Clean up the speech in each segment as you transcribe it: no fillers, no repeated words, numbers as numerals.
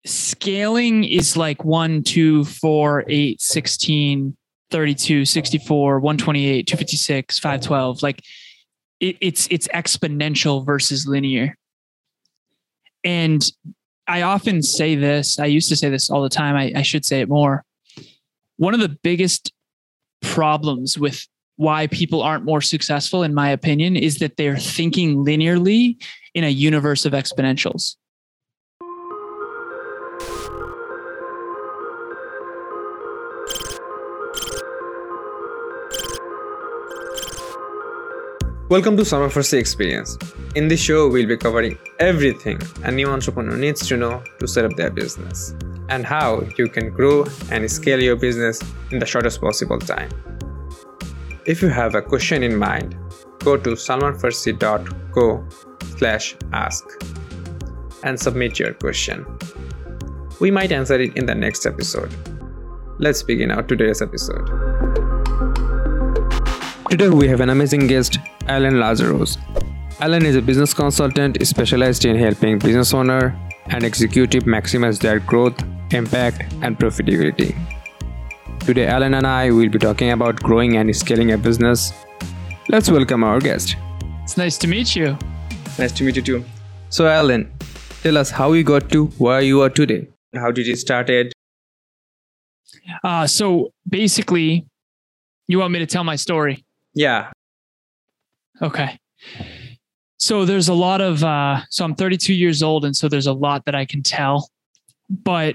Scaling is like 1, 2, 4, 8, 16, 32, 64, 128, 256, 512. Like it's exponential versus linear. And I often say this, I used to say this all the time. I should say it more. One of the biggest problems with why people aren't more successful, in my opinion, is that they're thinking linearly in a universe of exponentials. Welcome to Salman Farsi Experience. In this show, we'll be covering everything a new entrepreneur needs to know to set up their business and how you can grow and scale your business in the shortest possible time. If you have a question in mind, go to salmanfarsi.co/ask and submit your question. We might answer it in the next episode. Let's begin our today's episode. Today we have an amazing guest, Alan Lazaros. Alan is a business consultant specialized in helping business owners and executives maximize their growth, impact, and profitability. Today, Alan and I will be talking about growing and scaling a business. Let's welcome our guest. It's nice to meet you. Nice to meet you too. So, Alan, tell us how you got to where you are today. How did you start it? So basically, you want me to tell my story? Yeah. Okay. So there's a lot of, so I'm 32 years old. And so there's a lot that I can tell, but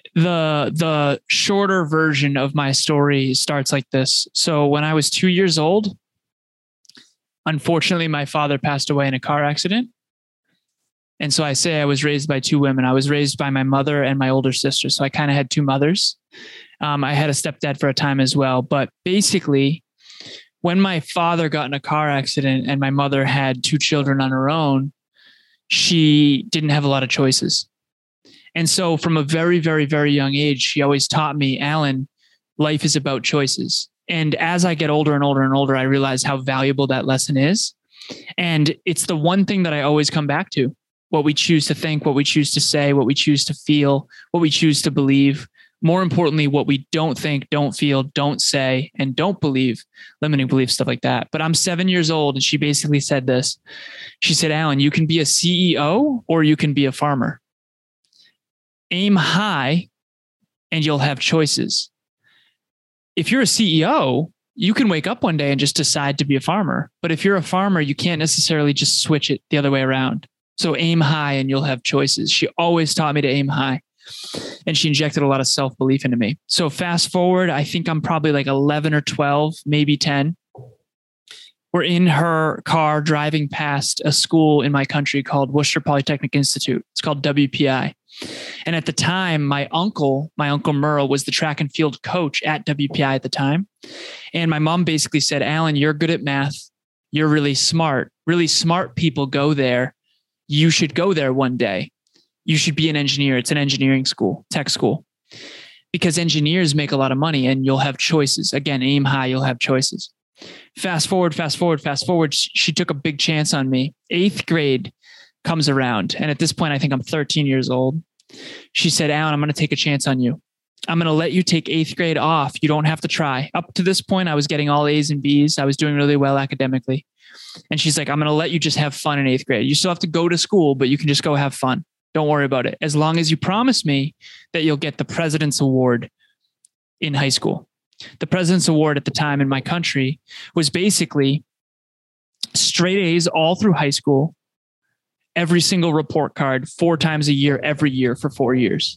the shorter version of my story starts like this. So when I was 2 years old, unfortunately, my father passed away in a car accident. And so I say I was raised by two women. I was raised by my mother and my older sister. So I kind of had two mothers. I had a stepdad for a time as well, but basically, when my father got in a car accident and my mother had two children on her own, she didn't have a lot of choices. And so from a very, very, very young age, she always taught me, Alan, life is about choices. And as I get older and older and older, I realize how valuable that lesson is. And it's the one thing that I always come back to: what we choose to think, what we choose to say, what we choose to feel, what we choose to believe. More importantly, what we don't think, don't feel, don't say, and don't believe, limiting beliefs, stuff like that. But I'm 7 years old, and she basically said this. She said, Alan, you can be a CEO or you can be a farmer. Aim high and you'll have choices. If you're a CEO, you can wake up one day and just decide to be a farmer. But if you're a farmer, you can't necessarily just switch it the other way around. So aim high and you'll have choices. She always taught me to aim high. And she injected a lot of self-belief into me. So fast forward, I think I'm probably like 11 or 12, maybe 10. We're in her car driving past a school in my country called Worcester Polytechnic Institute. It's called WPI. And at the time, my uncle Merle, was the track and field coach at WPI at the time. And my mom basically said, Alan, you're good at math. You're really smart. Really smart people go there. You should go there one day. You should be an engineer. It's an engineering school, tech school, because engineers make a lot of money and you'll have choices. Again, aim high, you'll have choices. Fast forward. She took a big chance on me. 8th grade comes around. And at this point, I think I'm 13 years old. She said, Alan, I'm going to take a chance on you. I'm going to let you take 8th grade off. You don't have to try. Up to this point, I was getting all A's and B's. I was doing really well academically. And she's like, I'm going to let you just have fun in 8th grade. You still have to go to school, but you can just go have fun. Don't worry about it. As long as you promise me that you'll get the President's Award in high school. The President's Award at the time in my country was basically straight A's all through high school, every single report card 4 times a year, every year for 4 years.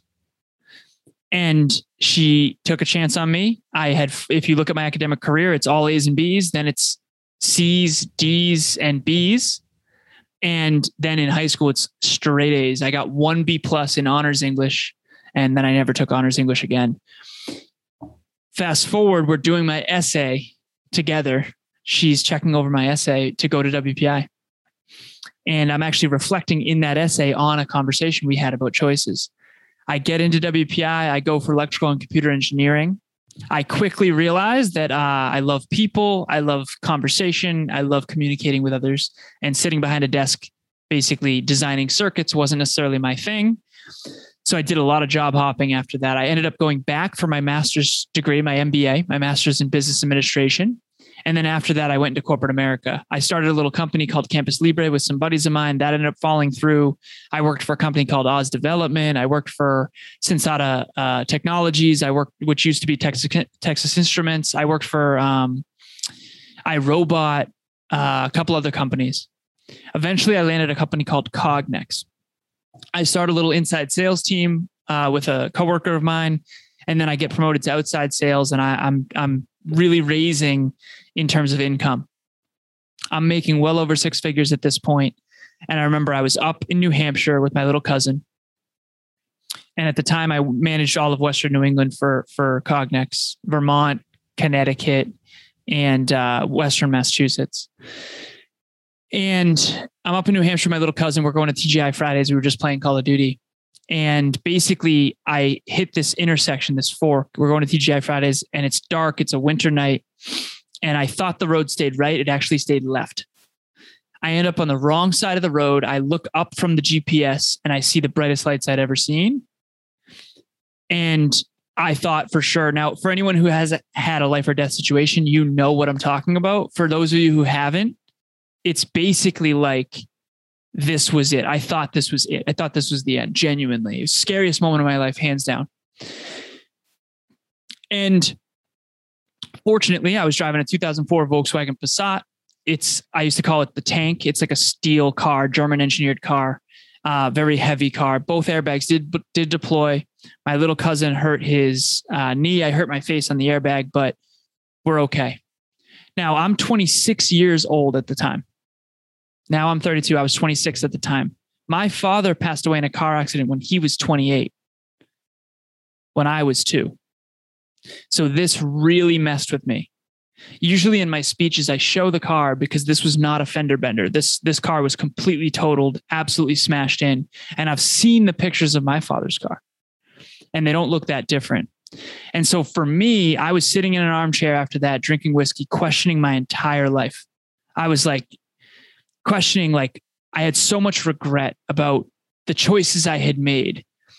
And she took a chance on me. If you look at my academic career, it's all A's and B's, then it's C's, D's, and B's. And then in high school, it's straight A's. I got 1 B+ in honors English, and then I never took honors English again. Fast forward, we're doing my essay together. She's checking over my essay to go to WPI. And I'm actually reflecting in that essay on a conversation we had about choices. I get into WPI. I go for electrical and computer engineering. I quickly realized that I love people. I love conversation. I love communicating with others, and sitting behind a desk, basically designing circuits, wasn't necessarily my thing. So I did a lot of job hopping after that. I ended up going back for my master's degree, my MBA, my master's in business administration. And then after that, I went into corporate America. I started a little company called Campus Libre with some buddies of mine. That ended up falling through. I worked for a company called Oz Development. I worked for Sensata Technologies. Which used to be Texas Instruments. I worked for iRobot, a couple other companies. Eventually, I landed a company called Cognex. I started a little inside sales team with a coworker of mine, and then I get promoted to outside sales, and I'm really raising in terms of income. I'm making well over six figures at this point. And I remember I was up in New Hampshire with my little cousin. And at the time I managed all of Western New England for Cognex, Vermont, Connecticut, and Western Massachusetts. And I'm up in New Hampshire, my little cousin, we're going to TGI Fridays. We were just playing Call of Duty. And basically I hit this intersection, this fork. We're going to TGI Fridays and it's dark. It's a winter night. And I thought the road stayed right. It actually stayed left. I end up on the wrong side of the road. I look up from the GPS and I see the brightest lights I'd ever seen. And I thought for sure. Now, for anyone who has had a life or death situation, you know what I'm talking about. For those of you who haven't, it's basically like, this was it. I thought this was it. I thought this was the end. Genuinely. It was the scariest moment of my life, hands down. And fortunately, I was driving a 2004 Volkswagen Passat. I used to call it the tank. It's like a steel car, German engineered car, very heavy car. Both airbags did deploy. My little cousin hurt his knee. I hurt my face on the airbag, but we're okay. Now I'm 26 years old at the time. Now I'm 32. I was 26 at the time. My father passed away in a car accident when he was 28, when I was 2. So this really messed with me. Usually in my speeches, I show the car because this was not a fender bender. This car was completely totaled, absolutely smashed in. And I've seen the pictures of my father's car and they don't look that different. And so for me, I was sitting in an armchair after that, drinking whiskey, questioning my entire life. I was like, questioning, like I had so much regret about the choices I had made.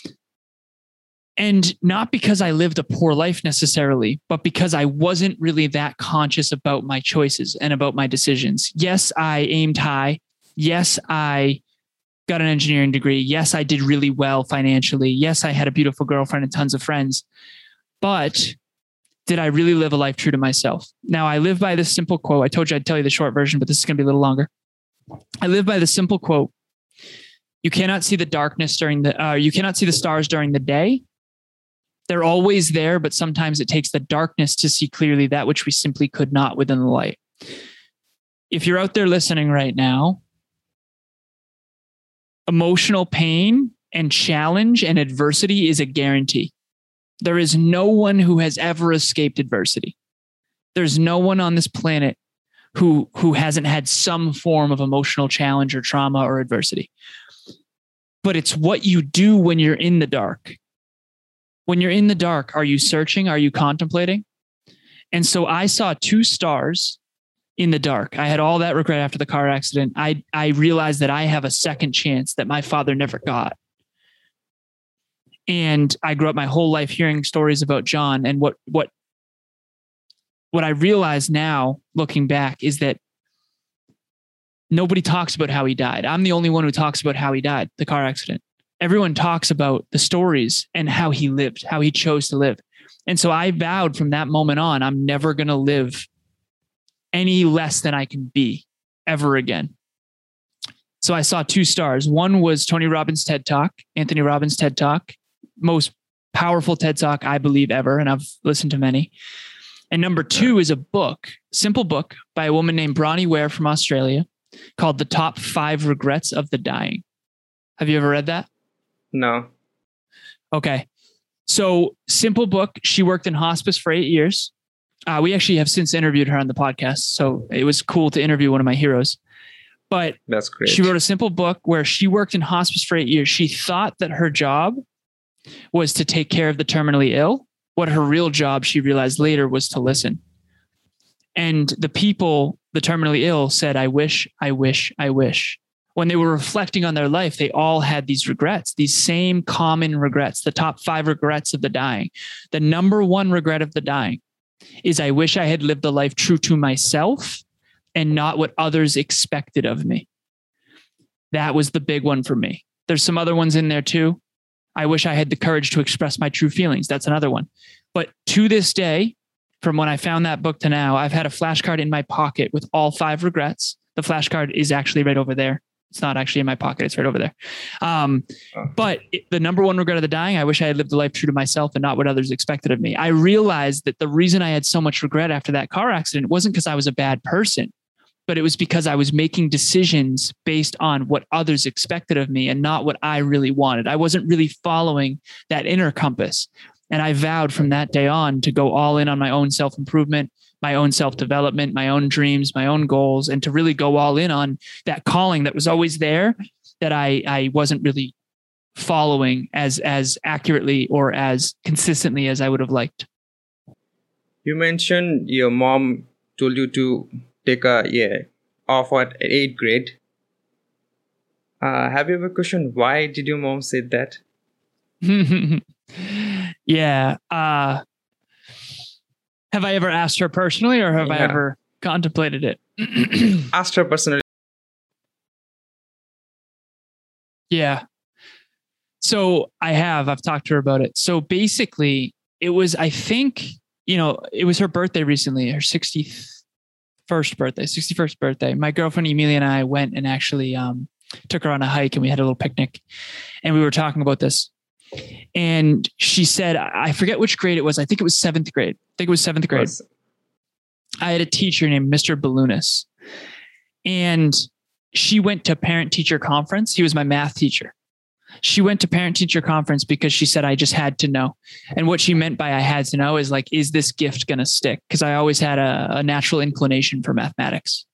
And not because I lived a poor life necessarily, but because I wasn't really that conscious about my choices and about my decisions. Yes, I aimed high. Yes, I got an engineering degree. Yes, I did really well financially. Yes, I had a beautiful girlfriend and tons of friends. But did I really live a life true to myself? Now, I live by this simple quote. I told you I'd tell you the short version, but this is going to be a little longer. I live by the simple quote: you cannot see the darkness you cannot see the stars during the day. They're always there, but sometimes it takes the darkness to see clearly that which we simply could not within the light. If you're out there listening right now, emotional pain and challenge and adversity is a guarantee. There is no one who has ever escaped adversity. There's no one on this planet who hasn't had some form of emotional challenge or trauma or adversity. But it's what you do when you're in the dark. When you're in the dark, are you searching? Are you contemplating? And so I saw 2 stars in the dark. I had all that regret after the car accident. I realized that I have a second chance that my father never got. And I grew up my whole life hearing stories about John. And what I realize now, looking back, is that nobody talks about how he died. I'm the only one who talks about how he died, the car accident. Everyone talks about the stories and how he lived, how he chose to live. And so I vowed from that moment on, I'm never going to live any less than I can be ever again. So I saw 2 stars. One was Tony Robbins' TED Talk, Anthony Robbins' TED Talk, most powerful TED Talk I believe ever. And I've listened to many. And number 2 is a book, simple book by a woman named Bronnie Ware from Australia called The Top 5 Regrets of the Dying. Have you ever read that? No. Okay. So simple book. She worked in hospice for 8 years. We actually have since interviewed her on the podcast. So it was cool to interview one of my heroes. But that's great. She wrote a simple book where she worked in hospice for 8 years. She thought that her job was to take care of the terminally ill. What her real job, she realized later, was to listen. And the people, the terminally ill, said, I wish, I wish, I wish. when they were reflecting on their life, they all had these regrets, these same common regrets, the top 5 regrets of the dying. The number one regret of the dying is I wish I had lived a life true to myself and not what others expected of me. That was the big one for me. There's some other ones in there too. I wish I had the courage to express my true feelings. That's another one. But to this day, from when I found that book to now, I've had a flashcard in my pocket with all 5 regrets. The flashcard is actually right over there. It's not actually in my pocket. It's right over there. But the number one regret of the dying, I wish I had lived a life true to myself and not what others expected of me. I realized that the reason I had so much regret after that car accident wasn't because I was a bad person, but it was because I was making decisions based on what others expected of me and not what I really wanted. I wasn't really following that inner compass. And I vowed from that day on to go all in on my own self-improvement, my own self-development, my own dreams, my own goals, and to really go all in on that calling that was always there that I wasn't really following as accurately or as consistently as I would have liked. You mentioned your mom told you to take a year off at 8th grade. Have you ever questioned why did your mom say that? Yeah. Have I ever asked her personally, or have I ever contemplated it? Asked her personally. Yeah. So I've talked to her about it. So basically it was, I think, it was her birthday recently, her 61st birthday. My girlfriend Emilia and I went and actually took her on a hike, and we had a little picnic, and we were talking about this. And she said, I forget which grade it was. I think it was 7th grade. I had a teacher named Mr. Balunas, and she went to parent teacher conference. He was my math teacher. She went to parent teacher conference because she said, I just had to know. And what she meant by I had to know is like, is this gift going to stick? Because I always had a natural inclination for mathematics.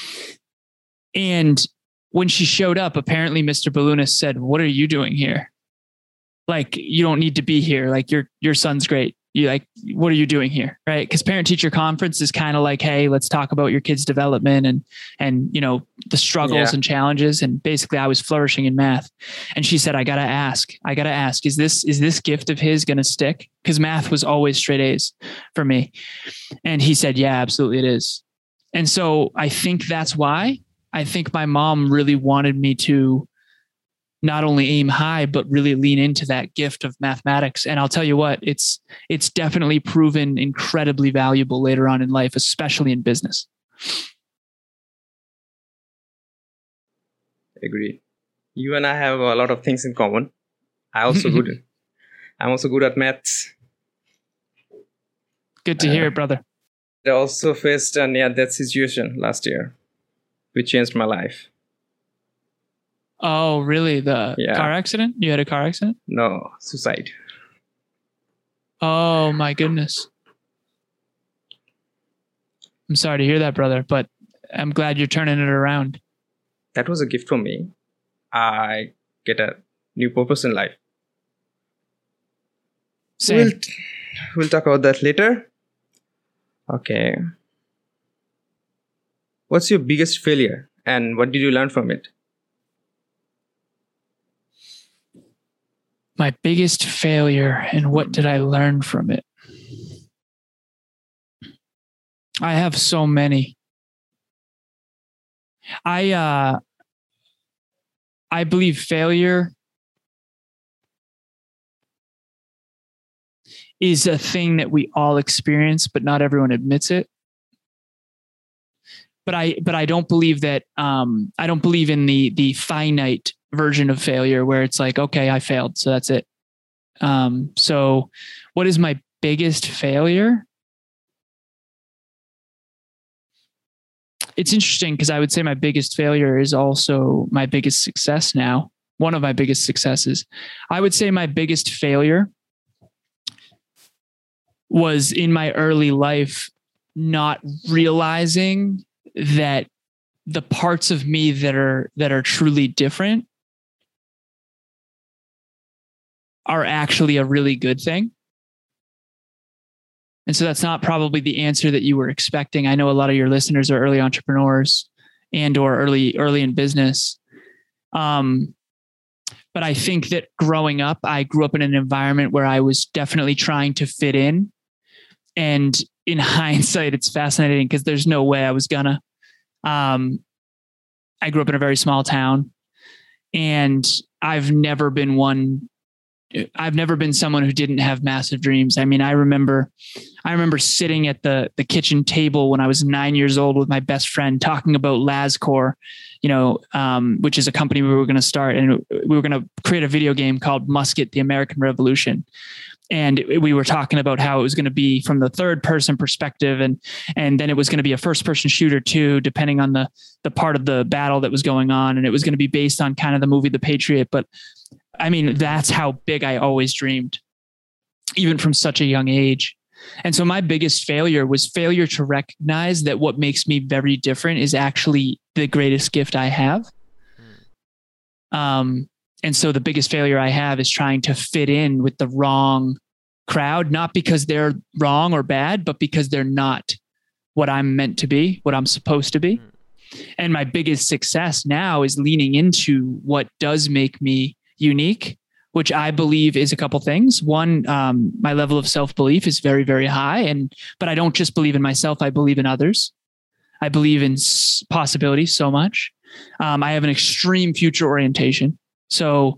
And when she showed up, apparently Mr. Balunas said, what are you doing here? Like, you don't need to be here. Like, your son's great. What are you doing here? Right. Because parent teacher conference is kind of like, hey, let's talk about your kid's development and the struggles and challenges. And basically I was flourishing in math. And she said, I got to ask, is this gift of his going to stick? Because math was always straight A's for me. And he said, yeah, absolutely it is. And so I think that's why I think my mom really wanted me to not only aim high, but really lean into that gift of mathematics. And I'll tell you what, it's definitely proven incredibly valuable later on in life, especially in business. Agree. You and I have a lot of things in common. I'm also good at maths. Good to hear it, brother. I also faced a near-death situation last year, which changed my life. Oh, really? The car accident? You had a car accident? No, suicide. Oh, my goodness. I'm sorry to hear that, brother, but I'm glad you're turning it around. That was a gift from me. I get a new purpose in life. Same. We'll talk about that later. Okay. What's your biggest failure and what did you learn from it? My biggest failure and what did I learn from it? I have so many. I believe failure is a thing that we all experience, but not everyone admits it. But I don't believe that. I don't believe in the finite version of failure where it's like, okay, I failed, so that's it. So what is my biggest failure? It's interesting because I would say my biggest failure is also my biggest success now. One of my biggest successes. I would say my biggest failure was in my early life, not realizing that the parts of me that are truly different are actually a really good thing. And so that's not probably the answer that you were expecting. I know a lot of your listeners are early entrepreneurs and or early in business. But I think that growing up, I grew up in an environment where I was definitely trying to fit in. And in hindsight, it's fascinating because there's no way I was gonna. I grew up in a very small town, and I've never been someone who didn't have massive dreams. I mean, I remember sitting at the kitchen table when I was 9 years old with my best friend talking about LazCorp, which is a company we were going to start, and we were going to create a video game called Musket: The American Revolution. And we were talking about how it was going to be from the third person perspective. And then it was going to be a first person shooter too, depending on the part of the battle that was going on. And it was going to be based on kind of the movie, The Patriot. But I mean, that's how big I always dreamed, even from such a young age. And so my biggest failure was failure to recognize that what makes me very different is actually the greatest gift I have. And so the biggest failure I have is trying to fit in with the wrong crowd, not because they're wrong or bad, but because they're not what I'm meant to be, what I'm supposed to be. And my biggest success now is leaning into what does make me unique, which I believe is a couple things. One, my level of self-belief is very, very high. But I don't just believe in myself. I believe in others. I believe in possibilities so much. I have an extreme future orientation. So,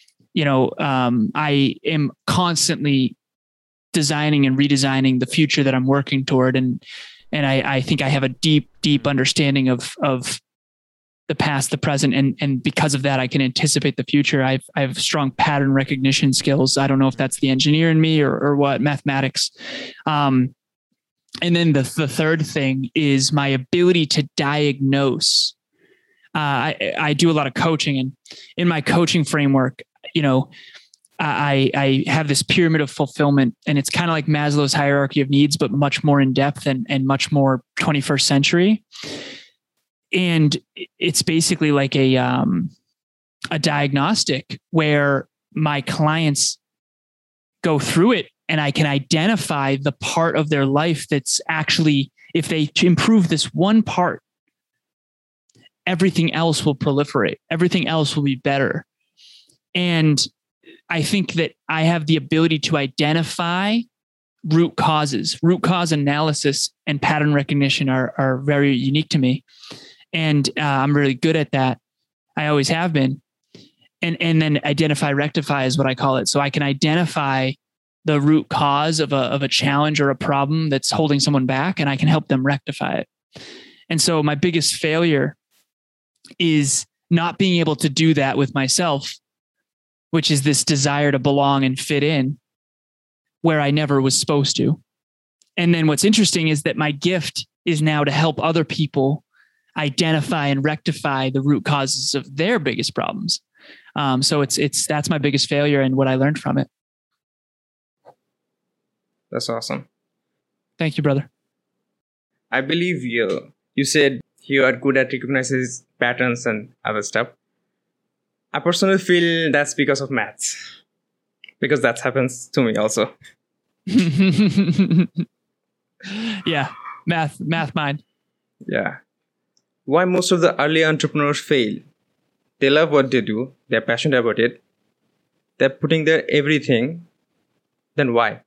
I am constantly designing and redesigning the future that I'm working toward. And I think I have a deep, deep understanding of the past, the present. And because of that, I can anticipate the future. I have strong pattern recognition skills. I don't know if that's the engineer in me or what, mathematics. And then the third thing is my ability to diagnose. I do a lot of coaching, and in my coaching framework, I have this pyramid of fulfillment, and it's kind of like Maslow's hierarchy of needs, but much more in depth and much more 21st century. And it's basically like a diagnostic where my clients go through it, and I can identify the part of their life that's actually, if they improve this one part, everything else will proliferate. Everything else will be better. And I think that I have the ability to identify root causes. Root cause analysis and pattern recognition are very unique to me. And I'm really good at that. I always have been. And then identify, rectify is what I call it. So I can identify the root cause of a challenge or a problem that's holding someone back, and I can help them rectify it. And so my biggest failure is not being able to do that with myself, which is this desire to belong and fit in where I never was supposed to. And then what's interesting is that my gift is now to help other people identify and rectify the root causes of their biggest problems. So that's my biggest failure and what I learned from it. That's awesome. Thank you, brother. I believe you said you are good at recognizing patterns and other stuff. I personally feel that's because of maths, because that happens to me also. Yeah, math mind. Yeah. Why most of the early entrepreneurs fail? They love what they do. They're passionate about it. They're putting their everything. Then why?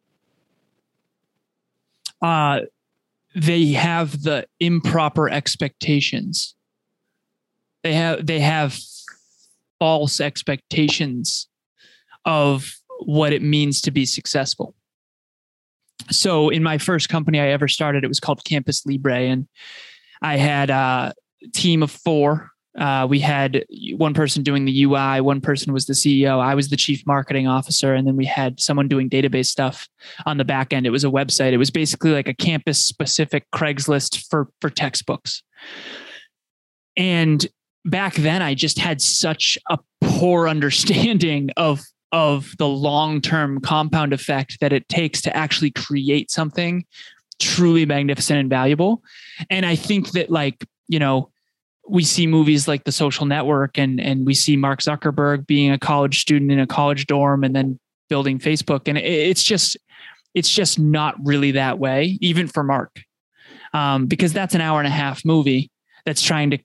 They have the improper expectations. They have false expectations of what it means to be successful. So in my first company I ever started, it was called Campus Libre, and I had a team of 4. We had one person doing the UI, one person was the CEO, I was the chief marketing officer, and then we had someone doing database stuff on the back end. It was a website. It was basically like a campus specific Craigslist for textbooks. And back then I just had such a poor understanding of the long-term compound effect that it takes to actually create something truly magnificent and valuable. And I think that, we see movies like The Social Network and we see Mark Zuckerberg being a college student in a college dorm and then building Facebook. And it's just not really that way, even for Mark, because that's an hour and a half movie that's trying to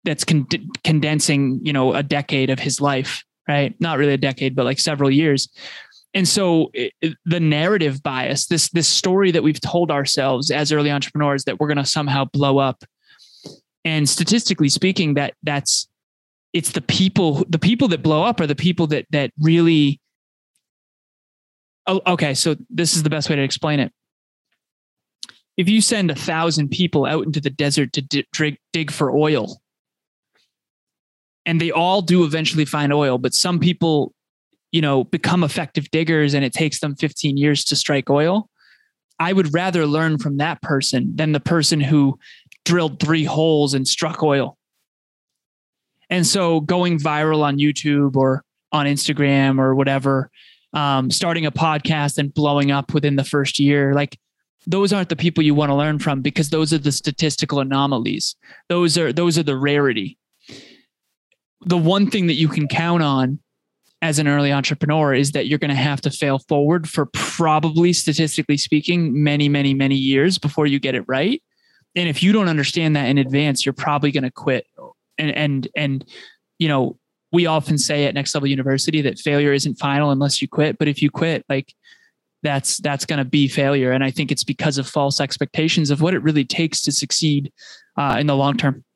condensing, a decade of his life, right? Not really a decade, but like several years. And so the narrative bias, this story that we've told ourselves as early entrepreneurs that we're going to somehow blow up. And statistically speaking, it's the people that blow up are the people that really. Oh, okay. So this is the best way to explain it. If you send 1,000 people out into the desert to dig for oil, and they all do eventually find oil, but some people, become effective diggers and it takes them 15 years to strike oil. I would rather learn from that person than the person who drilled 3 holes and struck oil. And so going viral on YouTube or on Instagram or whatever, starting a podcast and blowing up within the first year, like those aren't the people you want to learn from, because those are the statistical anomalies. Those are the rarity. The one thing that you can count on as an early entrepreneur is that you're going to have to fail forward for probably, statistically speaking, many, many, many years before you get it right. And if you don't understand that in advance, you're probably going to quit. And we often say at Next Level University that failure isn't final unless you quit. But if you quit, like that's going to be failure. And I think it's because of false expectations of what it really takes to succeed in the long term.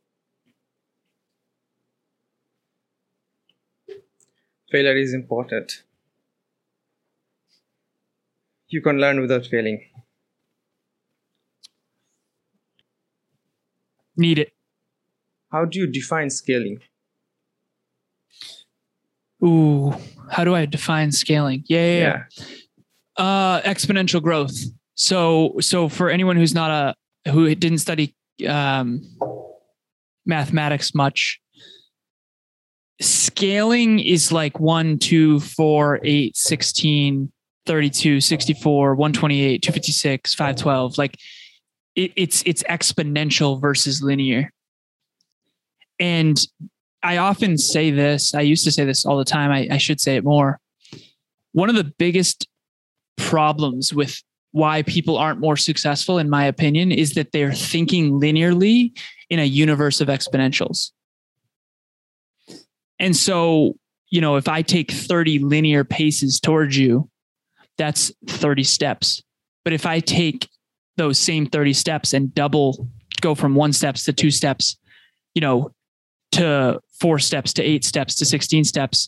Failure is important. You can learn without failing. Need it. How do you define scaling? Ooh, how do I define scaling? Yeah. Exponential growth. So for anyone who didn't study mathematics much, scaling is like 1, 2, 4, 8, 16, 32, 64, 128, 256, 512. Like it's exponential versus linear. And I often say this, I used to say this all the time. I should say it more. One of the biggest problems with why people aren't more successful, in my opinion, is that they're thinking linearly in a universe of exponentials. And so, if I take 30 linear paces towards you, that's 30 steps. But if I take those same 30 steps and go from 1 steps to 2 steps, to 4 steps, to 8 steps, to 16 steps,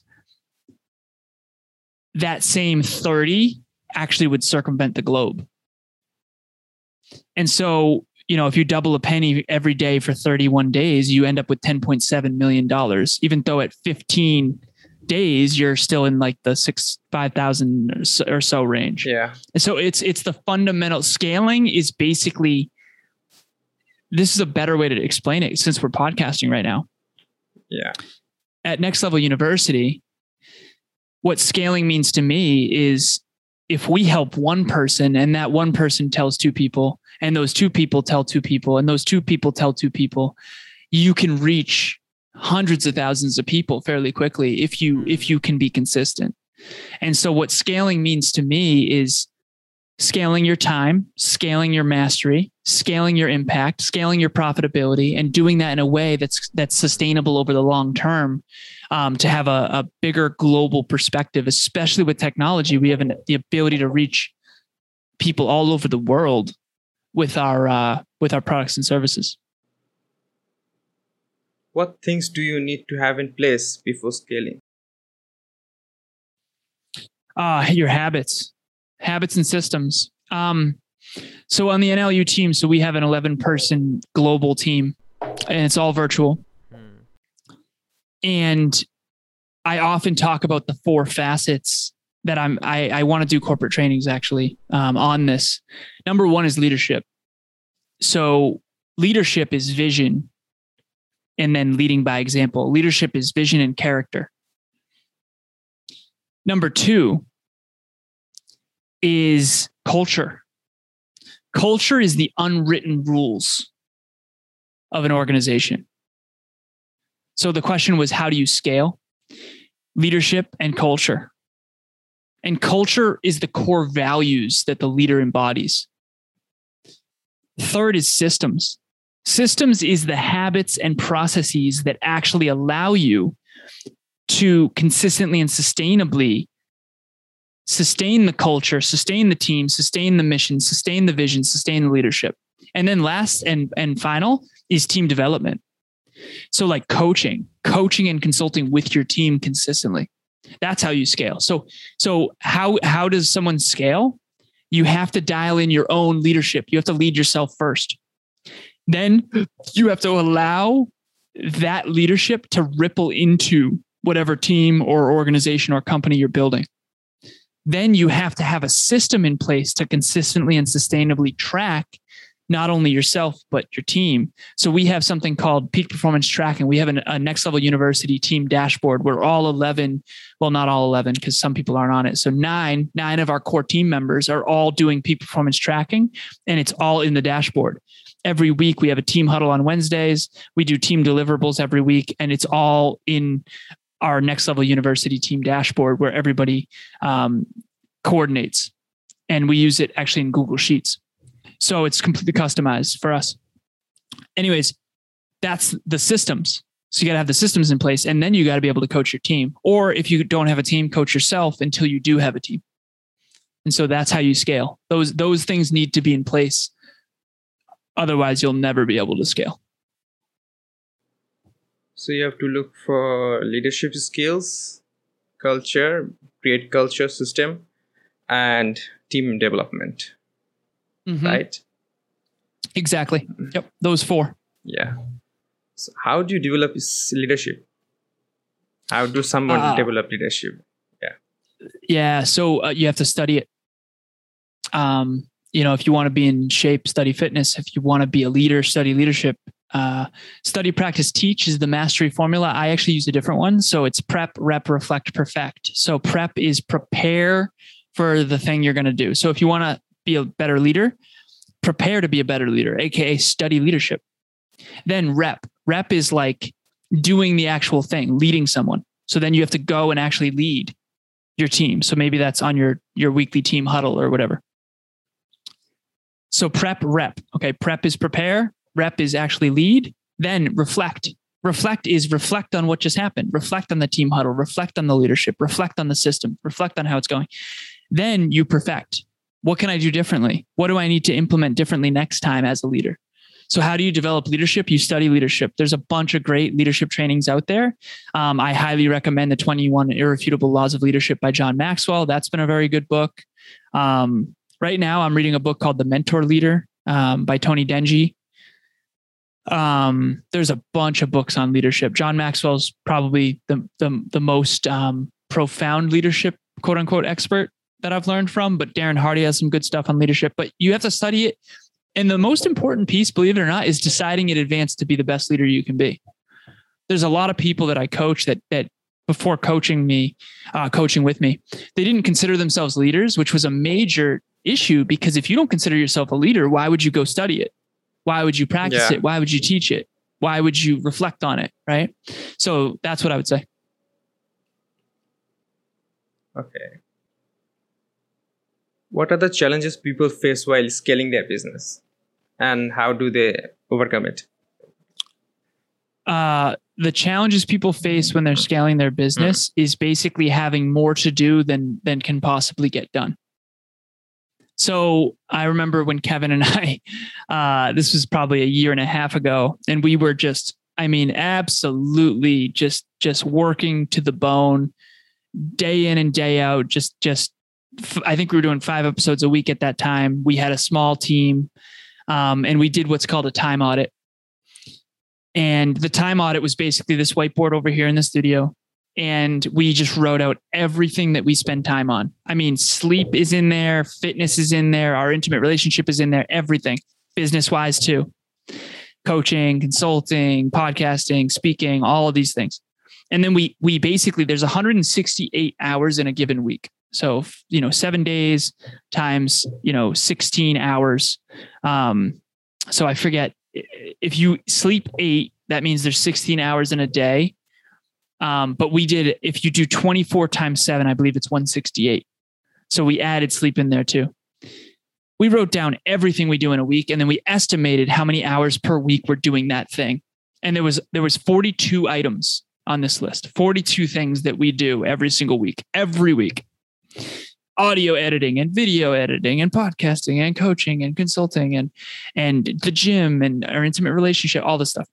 that same 30 actually would circumvent the globe. And so, if you double a penny every day for 31 days, you end up with $10.7 million, even though at 15 days, you're still in like the 5,000 or so range. Yeah. And so it's the fundamental scaling is basically, this is a better way to explain it since we're podcasting right now. Yeah. At Next Level University, what scaling means to me is if we help one person and that one person tells 2 people and those 2 people tell 2 people and those 2 people tell 2 people, you can reach hundreds of thousands of people fairly quickly if you can be consistent. And so what scaling means to me is scaling your time, scaling your mastery, scaling your impact, scaling your profitability, and doing that in a way that's sustainable over the long term, to have a bigger global perspective. Especially with technology, we have the ability to reach people all over the world with our products and services. What things do you need to have in place before scaling? Your habits and systems. So on the NLU team, so we have an 11-person global team, and it's all virtual. And I often talk about the 4 facets that I want to do corporate trainings actually on this. Number 1 is leadership. So leadership is vision and then leading by example. Leadership is vision and character. Number 2 is culture. Culture is the unwritten rules of an organization. So the question was, how do you scale? Leadership and culture. And culture is the core values that the leader embodies. Third is systems. Systems is the habits and processes that actually allow you to consistently and sustainably sustain the culture, sustain the team, sustain the mission, sustain the vision, sustain the leadership. And then last and final is team development. So like coaching and consulting with your team consistently. That's how you scale. So how does someone scale? You have to dial in your own leadership. You have to lead yourself first. Then you have to allow that leadership to ripple into whatever team or organization or company you're building. Then you have to have a system in place to consistently and sustainably track not only yourself, but your team. So we have something called peak performance tracking. We have a Next Level University team dashboard where all 11, well, not all 11, because some people aren't on it. So nine of our core team members are all doing peak performance tracking, and it's all in the dashboard. Every week we have a team huddle on Wednesdays. We do team deliverables every week, and it's all in our Next Level University team dashboard where everybody coordinates. And we use it actually in Google Sheets. So it's completely customized for us. Anyways, that's the systems. So you got to have the systems in place, and then you got to be able to coach your team. Or if you don't have a team, coach yourself until you do have a team. And so that's how you scale. Those things need to be in place. Otherwise, you'll never be able to scale. So you have to look for leadership skills, culture, create culture system, and team development. Mm-hmm. Right? Exactly. Yep. Those 4. Yeah. So how do you develop leadership? How do someone develop leadership? Yeah. Yeah. So you have to study it. If you want to be in shape, study fitness. If you want to be a leader, study leadership. Study, practice, teach is the mastery formula. I actually use a different one. So it's prep, rep, reflect, perfect. So prep is prepare for the thing you're going to do. So if you want to be a better leader, prepare to be a better leader, AKA study leadership. Then rep is like doing the actual thing, leading someone. So then you have to go and actually lead your team. So maybe that's on your weekly team huddle or whatever. So prep, rep. Okay. Prep is prepare. Rep is actually lead. Then reflect. Reflect is reflect on what just happened. Reflect on the team huddle. Reflect on the leadership. Reflect on the system. Reflect on how it's going. Then you perfect. What can I do differently? What do I need to implement differently next time as a leader? So how do you develop leadership? You study leadership. There's a bunch of great leadership trainings out there. I highly recommend the 21 Irrefutable Laws of Leadership by John Maxwell. That's been a very good book. Right now, I'm reading a book called The Mentor Leader by Tony Dungy. There's a bunch of books on leadership. John Maxwell's probably the most profound leadership, quote unquote, expert that I've learned from, but Darren Hardy has some good stuff on leadership, but you have to study it. And the most important piece, believe it or not, is deciding in advance to be the best leader you can be. There's a lot of people that I coach that before coaching with me, they didn't consider themselves leaders, which was a major issue, because if you don't consider yourself a leader, why would you go study it? Why would you practice it? Why would you teach it? Why would you reflect on it? Right? So that's what I would say. Okay. What are the challenges people face while scaling their business, and how do they overcome it? The challenges people face when they're scaling their business is basically having more to do than can possibly get done. So I remember when Kevin and I, this was probably a year and a half ago, and we were absolutely just working to the bone, day in and day out. I think we were doing 5 episodes a week at that time. We had a small team, and we did what's called a time audit. And the time audit was basically this whiteboard over here in the studio. And we just wrote out everything that we spend time on. I mean, sleep is in there, fitness is in there, our intimate relationship is in there, everything, business-wise too. Coaching, consulting, podcasting, speaking, all of these things. And then we basically, there's 168 hours in a given week. So, 7 days times, 16 hours. So I forget, if you sleep 8, that means there's 16 hours in a day. But if you do 24 times 7, I believe it's 168. So we added sleep in there too. We wrote down everything we do in a week, and then we estimated how many hours per week we're doing that thing. And there was 42 items on this list, 42 things that we do every single week, every week. Audio editing and video editing and podcasting and coaching and consulting and the gym and our intimate relationship, all this stuff.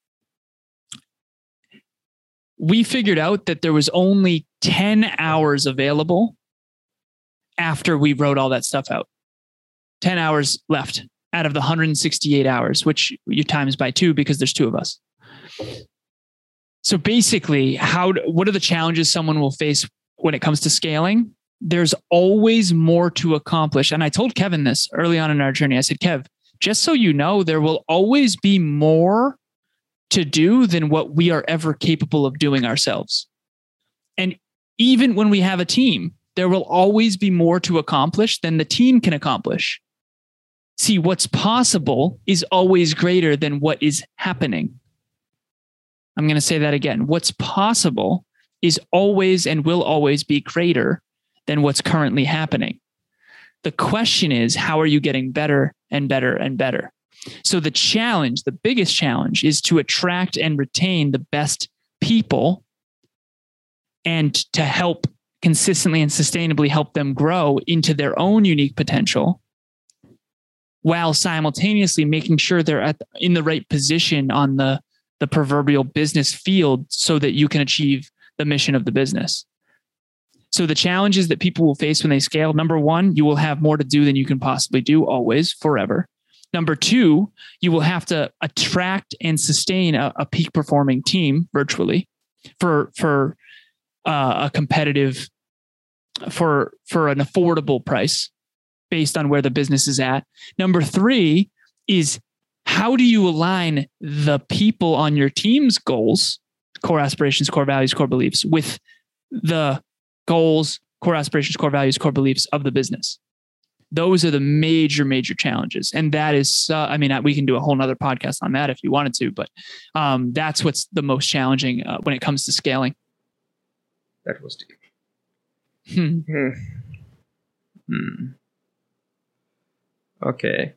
We figured out that there was only 10 hours available after we wrote all that stuff out. 10 hours left out of the 168 hours, which you times by 2 because there's 2 of us. So basically, what are the challenges someone will face when it comes to scaling? There's always more to accomplish. And I told Kevin this early on in our journey. I said, Kev, just so you know, there will always be more to do than what we are ever capable of doing ourselves. And even when we have a team, there will always be more to accomplish than the team can accomplish. See, what's possible is always greater than what is happening. I'm going to say that again. What's possible is always and will always be greater than what's currently happening. The question is, how are you getting better and better and better? So the challenge, the biggest challenge, is to attract and retain the best people and to help consistently and sustainably help them grow into their own unique potential, while simultaneously making sure they're in the right position on the proverbial business field so that you can achieve the mission of the business. So the challenges that people will face when they scale, number 1, you will have more to do than you can possibly do always, forever. Number 2, you will have to attract and sustain a peak performing team virtually for a competitive, for an affordable price based on where the business is at. Number 3 is, how do you align the people on your team's goals, core aspirations, core values, core beliefs, with the goals, core aspirations, core values, core beliefs of the business? Those are the major, major challenges. And that is, we can do a whole nother podcast on that if you wanted to, but that's what's the most challenging when it comes to scaling. That was deep. Okay.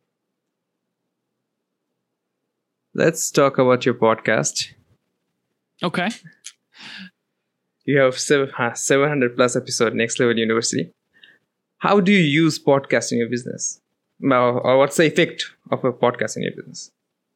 Let's talk about your podcast. Okay. You have 700 plus episode, Next Level University. How do you use podcast in your business? Or what's the effect of a podcast in your business?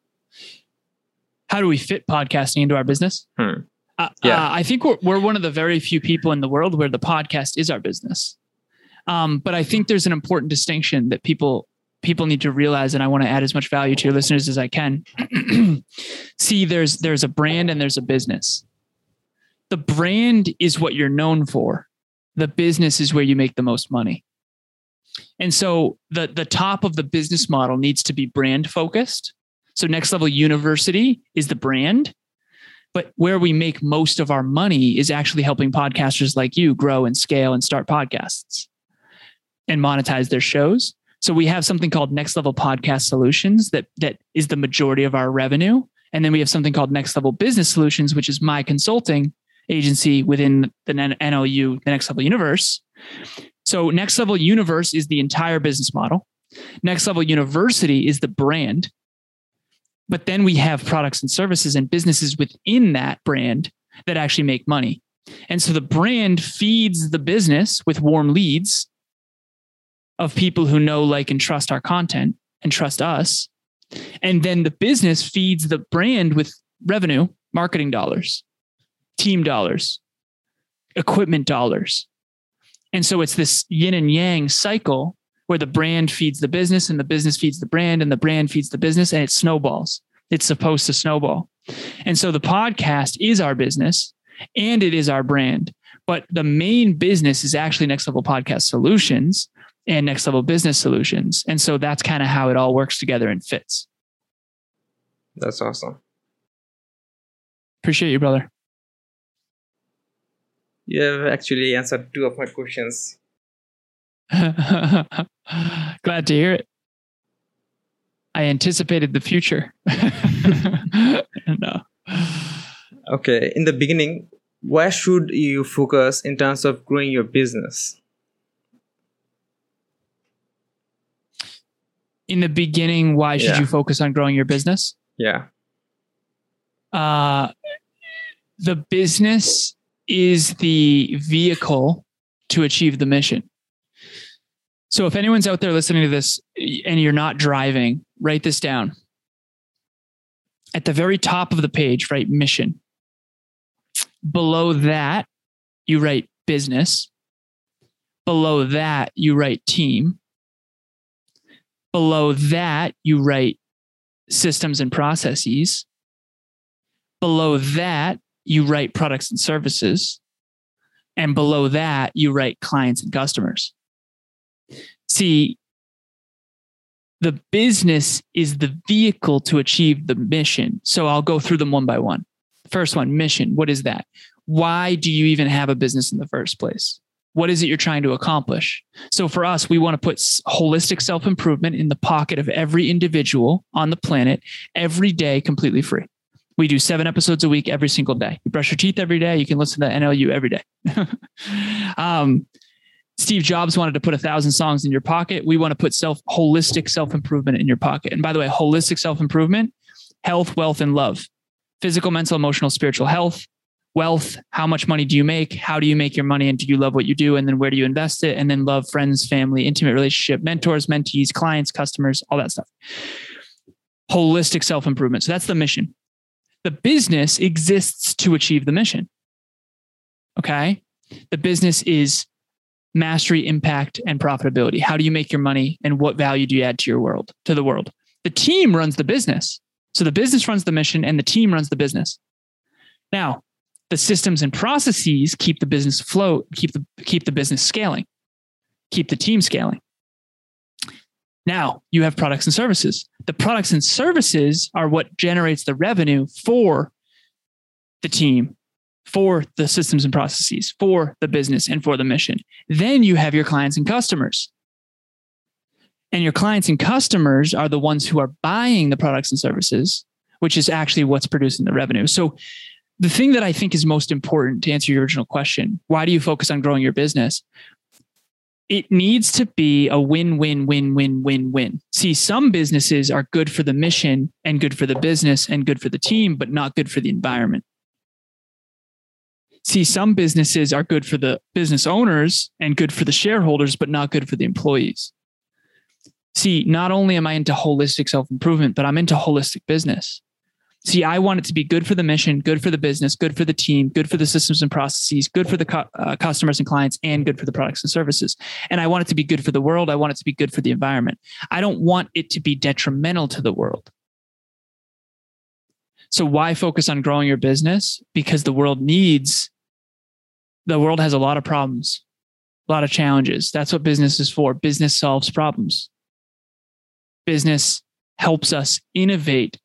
How do we fit podcasting into our business? I think we're one of the very few people in the world where the podcast is our business. But I think there's an important distinction that people need to realize, and I want to add as much value to your listeners as I can. See, there's a brand and there's a business. The brand is what you're known for. The business is where you make the most money. And so the top of the business model needs to be brand focused. So Next Level University is the brand, but where we make most of our money is actually helping podcasters like you grow and scale and start podcasts and monetize their shows. So we have something called Next Level Podcast Solutions that is the majority of our revenue. And then we have something called Next Level Business Solutions, which is my consulting agency within the NLU, the Next Level Universe. So Next Level Universe is the entire business model. Next Level University is the brand. But then we have products and services and businesses within that brand that actually make money. And so the brand feeds the business with warm leads of people who know, like, and trust our content and trust us. And then the business feeds the brand with revenue, marketing dollars, team dollars, equipment dollars. And so it's this yin and yang cycle where the brand feeds the business and the business feeds the brand and the brand feeds the business, and it snowballs. It's supposed to snowball. And so the podcast is our business and it is our brand, but the main business is actually Next Level Podcast Solutions and Next Level Business Solutions. And so that's kind of how it all works together and fits. That's awesome. Appreciate you, brother. You have actually answered 2 of my questions. Glad to hear it. I anticipated the future. No. Okay. In the beginning, where should you focus in terms of growing your business? In the beginning, why should you focus on growing your business? Yeah. The business is the vehicle to achieve the mission. So if anyone's out there listening to this and you're not driving, write this down. At the very top of the page, write mission. Below that, you write business. Below that, you write team. Below that, you write systems and processes. Below that, you write products and services. And below that, you write clients and customers. See, the business is the vehicle to achieve the mission. So I'll go through them one by one. First one, mission. What is that? Why do you even have a business in the first place? What is it you're trying to accomplish? So for us, we want to put holistic self-improvement in the pocket of every individual on the planet every day, completely free. We do 7 episodes a week, every single day. You brush your teeth every day. You can listen to NLU every day. Steve Jobs wanted to put 1,000 songs in your pocket. We want to put holistic self-improvement in your pocket. And by the way, holistic self-improvement, health, wealth, and love. Physical, mental, emotional, spiritual health, wealth. How much money do you make? How do you make your money? And do you love what you do? And then where do you invest it? And then love, friends, family, intimate relationship, mentors, mentees, clients, customers, all that stuff. Holistic self-improvement. So that's the mission. The business exists to achieve the mission. Okay. The business is mastery, impact, and profitability. How do you make your money and what value do you add to the world? The team runs the business. So the business runs the mission and the team runs the business. Now, the systems and processes keep the business afloat, keep the business scaling, keep the team scaling. Now you have products and services. The products and services are what generates the revenue for the team, for the systems and processes, for the business, and for the mission. Then you have your clients and customers. And your clients and customers are the ones who are buying the products and services, which is actually what's producing the revenue. So the thing that I think is most important to answer your original question, why do you focus on growing your business? It needs to be a win-win-win-win-win-win. See, some businesses are good for the mission and good for the business and good for the team, but not good for the environment. See, some businesses are good for the business owners and good for the shareholders, but not good for the employees. See, not only am I into holistic self-improvement, but I'm into holistic business. See, I want it to be good for the mission, good for the business, good for the team, good for the systems and processes, good for the customers and clients, and good for the products and services. And I want it to be good for the world. I want it to be good for the environment. I don't want it to be detrimental to the world. So why focus on growing your business? Because the world has a lot of problems, a lot of challenges. That's what business is for. Business solves problems. Business helps us innovate.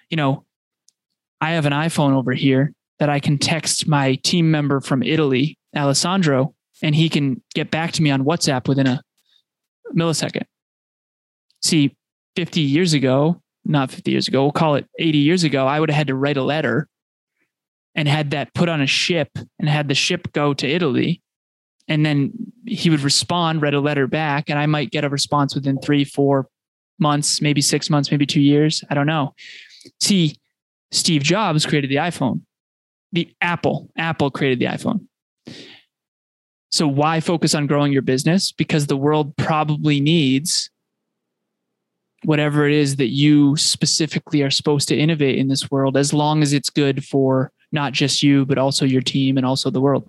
I have an iPhone over here that I can text my team member from Italy, Alessandro, and he can get back to me on WhatsApp within a millisecond. See, 50 years ago, not 50 years ago, we'll call it 80 years ago, I would have had to write a letter and had that put on a ship and had the ship go to Italy. And then he would respond, write a letter back, and I might get a response within 3-4 months, maybe 6 months, maybe 2 years. I don't know. See, Steve Jobs created the iPhone. Apple created the iPhone. So why focus on growing your business? Because the world probably needs whatever it is that you specifically are supposed to innovate in this world, as long as it's good for not just you, but also your team and also the world.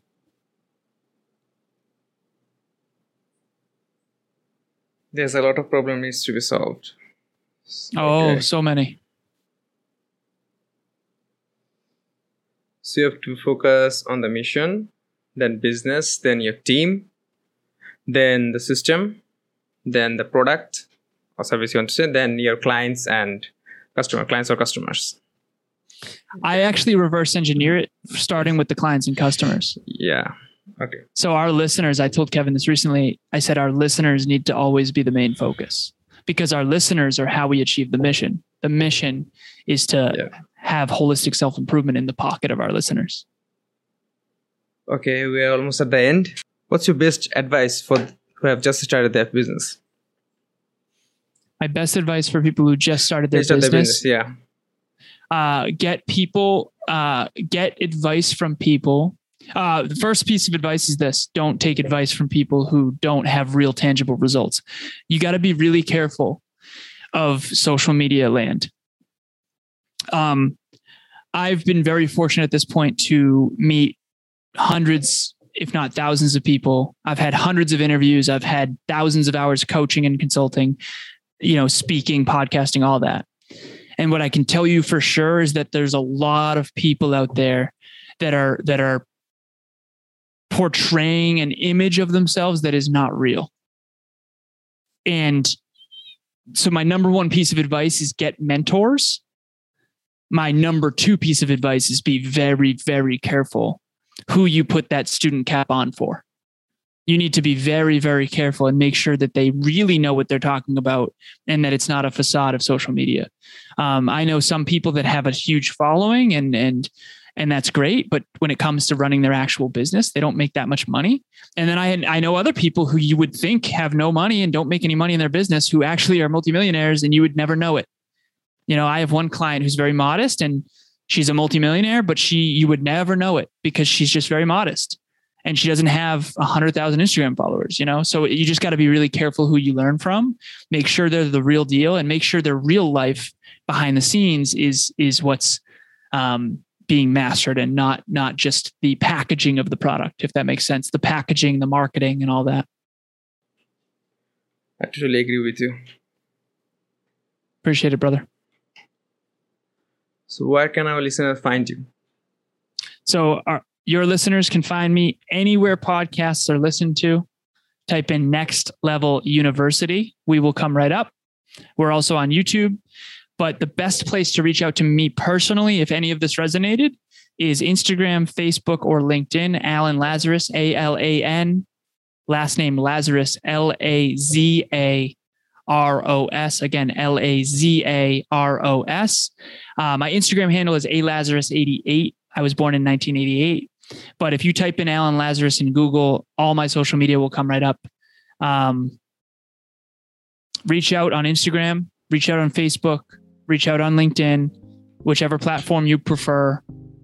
There's a lot of problem needs to be solved. Oh, so many. So you have to focus on the mission, then business, then your team, then the system, then the product or service you want to say, then your clients or customers. I actually reverse engineer it, starting with the clients and customers. Yeah. Okay. So our listeners, I told Kevin this recently, I said our listeners need to always be the main focus, because our listeners are how we achieve the mission. The mission is to have holistic self-improvement in the pocket of our listeners. Okay, we are almost at the end. What's your best advice for who have just started their business? My best advice for people who just started their business. Get advice from people. The first piece of advice is this: don't take advice from people who don't have real tangible results. You got to be really careful of social media land. I've been very fortunate at this point to meet hundreds, if not thousands of people. I've had hundreds of interviews. I've had thousands of hours coaching and consulting, speaking, podcasting, all that. And what I can tell you for sure is that there's a lot of people out there that are portraying an image of themselves that is not real. And so my number one piece of advice is get mentors. My number two piece of advice is be very, very careful who you put that student cap on for. You need to be very, very careful and make sure that they really know what they're talking about and that it's not a facade of social media. I know some people that have a huge following and that's great, but when it comes to running their actual business, they don't make that much money. And then I know other people who you would think have no money and don't make any money in their business who actually are multimillionaires and you would never know it. I have one client who's very modest and she's a multimillionaire, but you would never know it because she's just very modest and she doesn't have 100,000 Instagram followers, So you just got to be really careful who you learn from, make sure they're the real deal and make sure their real life behind the scenes is what's being mastered and not just the packaging of the product, if that makes sense, the packaging, the marketing and all that. I totally agree with you. Appreciate it, brother. So where can our listeners find you? So your listeners can find me anywhere podcasts are listened to. Type in Next Level University. We will come right up. We're also on YouTube. But the best place to reach out to me personally, if any of this resonated, is Instagram, Facebook, or LinkedIn. Alan Lazaros, ALAN. Last name Lazaros, LAZAROS. Again, LAZAROS. My Instagram handle is alazarus88. I was born in 1988. But if you type in Alan Lazaros in Google, all my social media will come right up. Reach out on Instagram, reach out on Facebook, reach out on LinkedIn, whichever platform you prefer.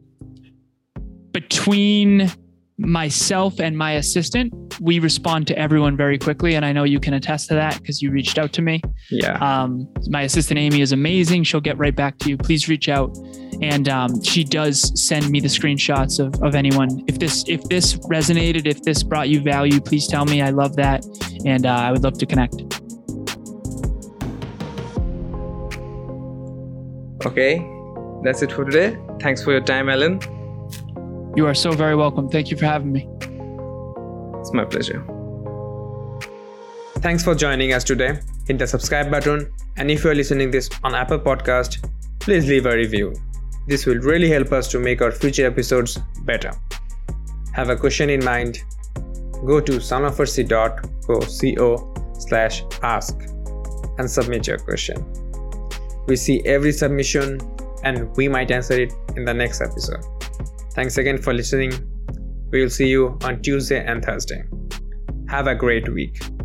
Between myself and my assistant, we respond to everyone very quickly. And I know you can attest to that because you reached out to me. Yeah. My assistant, Amy, is amazing. She'll get right back to you. Please reach out. And she does send me the screenshots of anyone. If this resonated, if this brought you value, please tell me. I love that. And I would love to connect. Okay. That's it for today. Thanks for your time, Alan. You are so very welcome. Thank you for having me. It's my pleasure. Thanks for joining us today. Hit the subscribe button. And if you're listening this on Apple Podcast, please leave a review. This will really help us to make our future episodes better. Have a question in mind? Go to sonofarsi.co/ask and submit your question. We see every submission and we might answer it in the next episode. Thanks again for listening. We will see you on Tuesday and Thursday. Have a great week.